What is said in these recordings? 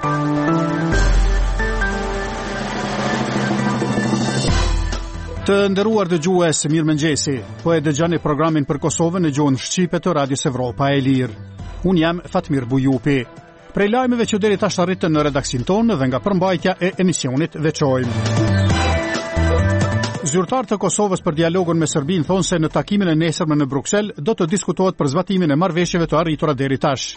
Të nderuar dëgjues, mirëmëngjesi. Po e dëgjoni programin për Kosovën në gjuhën shqipe të Radios Evropa e Lirë. Unë jam Fatmir Bujupi. Prej lajmeve që deri tash arritën në redaksin tonë dhe nga përmbajtja e emisionit veçojmë. Zyrtarët të Kosovës për dialogun me Serbinë thonë se në takimin e nesërmë në Bruksel do të diskutohet për zbatimin e marrëveshjeve të arritura deri tash.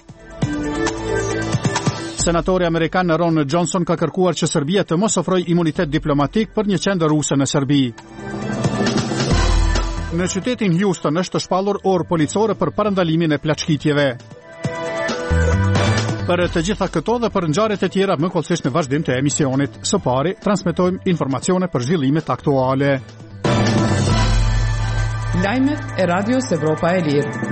Senatori amerikan Ron Johnson ka kërkuar që Serbia të mos ofrojë imunitet diplomatik për një qendër ruse në Serbi. Në qytetin Houston është shpallur orë policore për parandalimin e plaçkitjeve. Për të gjitha këto dhe për ngjarjet e tjera më kollësisht në vazhdim të emisionit. Së pari transmetojmë informacione për zhvillimet aktuale. Lajmet e Radios Evropa e Lirë.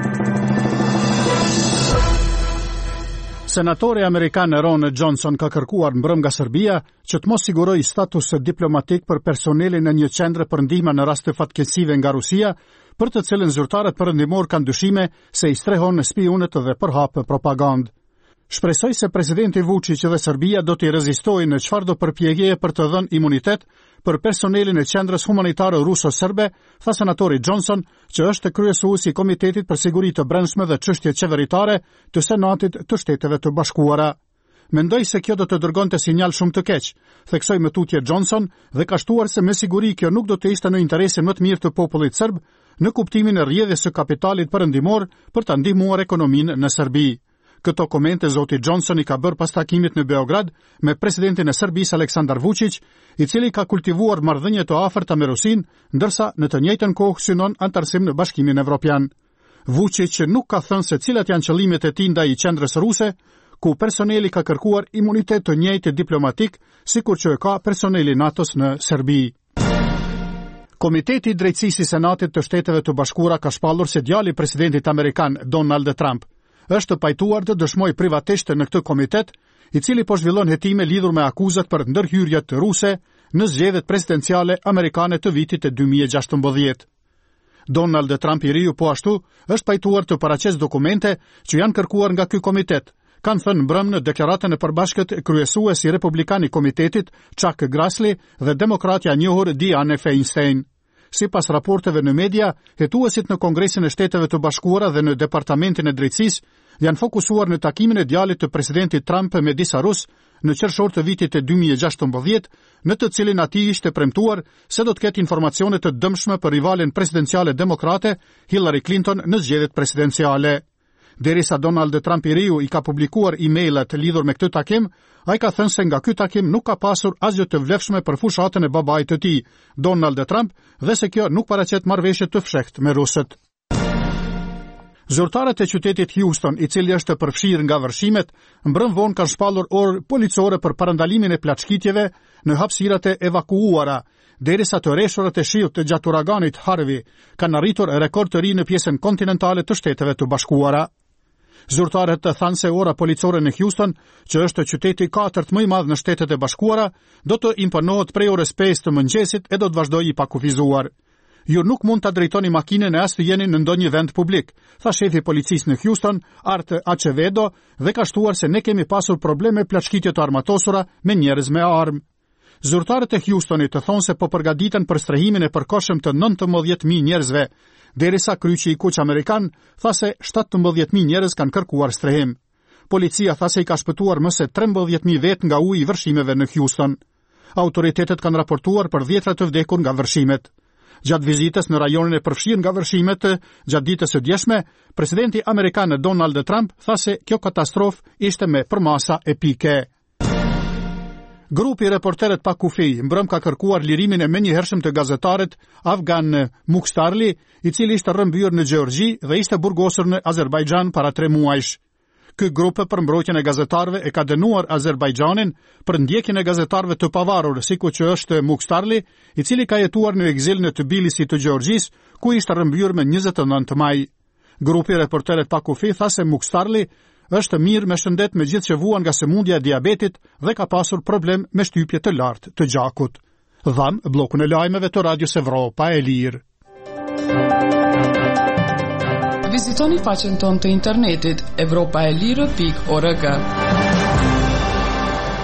Senatori amerikan Ron Johnson ka kërkuar mbrëm nga Serbia që të mos sigurojë status diplomatik për personelin në një qendër për ndihmë në rast të fatkeqësive nga Rusia, për të cilën zyrtarët perëndimor kanë dyshime se i strehon spionët dhe përhap propagandë. Shpresoj se presidenti Vučić dhe Serbia do t'i rezistojnë në çfarëdo përpjekje për të dhënë imunitet për personelin e qendrës humanitare ruso-serbe, tha senatori Johnson, që është kryesuesi i Komitetit për Siguri të Brendshme dhe Çështje Qeveritare të Senatit të Shteteve të Bashkuara. Mendoj se kjo do të dërgonte sinjal shumë të keq, theksoi më tutje Johnson dhe ka shtuar se me siguri kjo nuk do të ishte në interesin më të mirë të popullit serb në kuptimin e rrjedhjes së kapitalit perëndimor për ta ndihmuar ekonominë në Serbi. Këto komente zoti Johnson i ka bërë pas takimit në Beograd me presidentin e Serbisë Aleksandar Vučić, i cili ka kultivuar marrëdhënie të afërta me Rusinë, ndërsa në të njëjtën kohë synon antarësim në Bashkimin Evropian. Vučić nuk ka thënë se cilat janë qëllimet e tij ndaj qendrës ruse, ku personeli ka kërkuar imunitet të njëjtë diplomatik, sikur që e ka personeli NATO-s në Serbi. Komiteti i Drejtësisë i Senatit të Shteteve të Bashkuara ka shpallur se djali i presidentit amerikan Donald Trump është pajtuar të dëshmoj privatisht në këtë komitet, i cili po zhvillon hetime lidhur me akuzat për ndërhyrjet ruse në zgjedhjet presidenciale amerikane të vitit 2016. Donald Trump i riu po ashtu është pajtuar të paraqesë dokumente që janë kërkuar nga ky komitet, kanë thënë mbrëm në deklaratën e përbashkët kryesuesi republikan i komitetit Chuck Grassley dhe demokratja e njohur Dianne Feinstein. Sipas raporteve në media, hetuesit në Kongresin e Shteteve të Bashkuara dhe në Departamentin e Drejtësisë janë fokusuar në takimin e djalit të presidentit Trump me disa rus në qershor të vitit 2016, në të cilin atij ishte premtuar se do të ketë informacione të dëmshme për rivalen presidenciale demokrate Hillary Clinton në zgjedhjet presidenciale. Derisa Donald Trump i riu i ka publikuar emailët lidhur me këtë takim, ai ka thënë se nga ky takim nuk ka pasur asgjë të vlefshme për fushatën e babait të tij, Donald Trump, dhe se kjo nuk paraqet marrëveshje të fshehtë me rusët. Zyrtarët e qytetit Houston, i cili është përfshirë nga vërshimet, mbrëm vonë kanë shpallur orë policore për parandalimin e plaçkitjeve në hapësirat e evakuuara, derisa të rreshurët e shiut të gjatë uraganit Harvey kanë arritur rekord të ri në pjesën kontinentale të Shteteve të Bashkuara. Zyrtarët të thanë se ora policore në Houston, që është qyteti 4 më i madh në Shtetet e Bashkuara, do të imponohet prej orës 5 të mëngjesit e do të vazhdojë i pakufizuar. Ju nuk mund ta drejtoni makinën e as të jeni në ndonjë vend publik, tha shefi i policisë në Houston, Art Acevedo, dhe ka shtuar se ne kemi pasur probleme plaçkitje të armatosura me njerëz me armë. Zyrtarët e Houstonit të thonë se po përgatiten për strehimin e përkohshëm të 19.000 njerëzve, derisa kryqi i kuq amerikan tha se 17.000 njerëz kanë kërkuar strehim. Policia tha se i ka shpëtuar më se 13.000 vet nga uji i vërshimeve në Houston. Autoritetet kanë raportuar për 10 të vdekur nga vërshimet. Gjatë vizitës në rajonin e përfshirë nga vërshimet gjatë ditës së djeshme, presidenti amerikan Donald Trump tha se kjo katastrofë ishte me përmasa epike. Grupi Reporterët pa kufi mbrëm ka kërkuar lirimin e menjëhershëm të gazetarit Afgan Mukhtarli, i cili ishte rrëmbyer në Gjeorgji dhe ishte burgosur në Azerbajxhan para 3 muajsh. Ky grup për mbrojtjen e gazetarëve e ka dënuar Azerbajxhanin për ndjekjen e gazetarëve të pavarur, sikur që është Mukhtarli, i cili ka jetuar në ekzil në Tbilisi të Gjeorgjisë, ku ishte rrëmbyer më 29 maj. Grupi Reporterët pa kufi tha se Mukhtarli është mirë me shëndet me gjithë që vuan nga sëmundja e diabetit dhe ka pasur problem me shtypje të lartë të gjakut. Dham bllokun e lajmeve të Radios Evropa e Lirë. Vizitoni faqen tonë të internetit evropaelirë.org.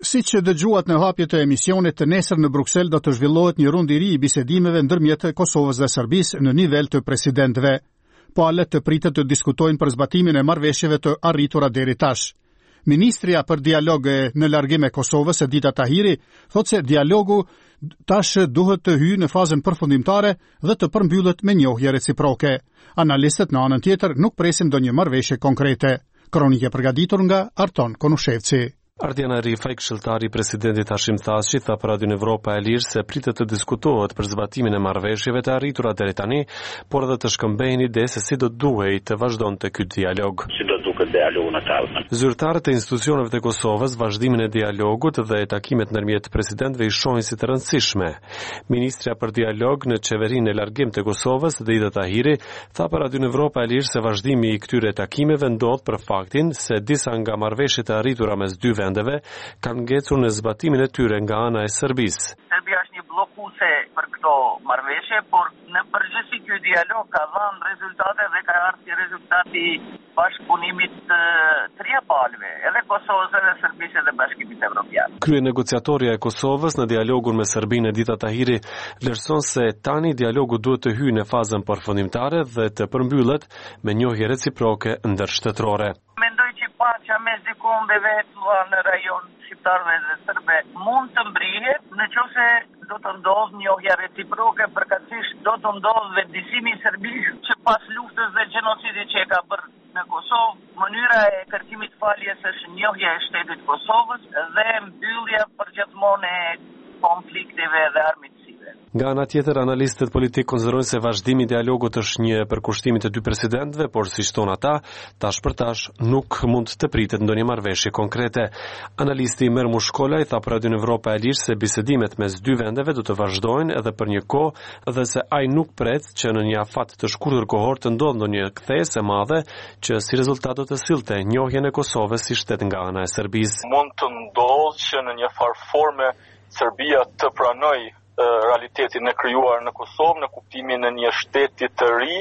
Siç dëgjuat në hapjet e emisionit, nesër në Bruksel do të zhvillohet një rund I ri I bisedimeve ndërmjet Kosovës dhe Serbisë në nivel të presidentëve. Palët të pritet të diskutojnë për zbatimin e marrëveshjeve të arritura deri tash. Ministrja për dialog në largim e Kosovës, Edita Tahiri, thotë se dialogu tash duhet të hyjë në fazën përfundimtare dhe të përmbyllet me njohje reciproke. Analistët në anën tjetër nuk presin ndonjë marrëveshje konkrete. Kronike përgatitur nga Arton Konushevci. Ardiana Rifaj, këshilltari I presidentit Hashim Thaçi, tha për Radion Evropa e Lirë se pritet të diskutohet për zbatimin e marrëveshjeve të arritura deri tani, por edhe të shkëmbejnë ide se si do duhej të vazhdonte ky dialog. Si do duket dialogu në tavë. Zyrtarët e institucioneve të Kosovës vazhdimin e dialogut dhe takimet ndërmjet presidentëve I shohin si të rëndësishme. Ministrja për dialog në qeverinë e largim të Kosovës, Edita Tahiri, tha për Radion Evropa e Lirë se vazhdimi I këtyre takimeve ndodh për faktin se disa nga marrëveshjet e arritura mes dy vendeve kanë ngecur në zbatimin e tyre nga ana e Serbisë. Serbia është një bllokuese për këto marrëveshje, por në përgjithësi ky dialog ka dhënë rezultate dhe ka ardhur rezultati bashkëpunimit të trija palëve, edhe Kosovës edhe Serbisë dhe Bashkimit Evropian. Kryenegociatorja e Kosovës në dialogun me Serbinë Edita Tahiri vlerëson se tani dialogu duhet të hyjë në fazën përfundimtare dhe të përmbyllet me njohje reciproke ndërshtetërore. Mendoj që paqja mes dy kombeve në rajon shqiptarëve dhe serbe mund të mbrihet nëse do të ndodhë njohja reciproke, përkatësisht do të ndodhë vendisimi I Serbisë që pas luftës dhe gjenocidit që e ka bërë në Kosovë, mënyra e kërkimit faljes është njohja e shtetit Kosovës dhe mbyllja përgjithmonë e konflikteve dhe armiqësive. Nga ana tjetër, analistët politik konsiderojnë se vazhdimi I dialogut është një përkushtimi të dy presidentëve, por siç thonë ata, tash për tash nuk mund të pritet ndonjë marrëveshje konkrete. Analisti Imer Mushkolaj tha për Radion Evropa e Lirë se bisedimet mes dy vendeve do të vazhdojnë edhe për një kohë dhe se ai nuk pret që në një afat të shkurtër kohor të ndodhë ndonjë kthesë e madhe që si rezultat do të sillte njohjen e Kosovës si shtet nga ana e Serbisë. Mund të ndodhë që në një farë forme Serbia të pranojë realitetin e krijuar në Kosovë në kuptimin e një shteti të ri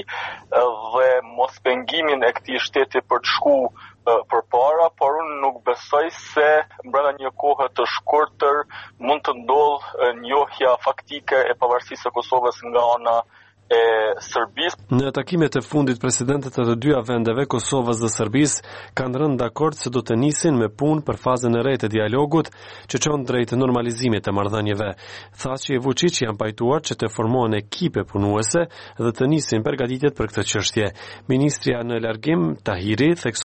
dhe mos pengimin e këtij shteti për të shkuar përpara, por unë nuk besoj se brenda një kohe të shkurtër mund të ndodhë njohja faktike e pavarësisë së Kosovës nga ana e Serbisë. Në takimet e fundit, presidentët e të dyja vendeve, Kosovës dhe Serbisë, kanë rënë dakord se do të nisin me punë për fazën e re të dialogut që çon drejt normalizimit të marrëdhënieve. Thaçi e Vučić janë pajtuar që të formohen ekipe punuese dhe të nisin përgatitjet për këtë çështje. Ministrja në largim Tahiri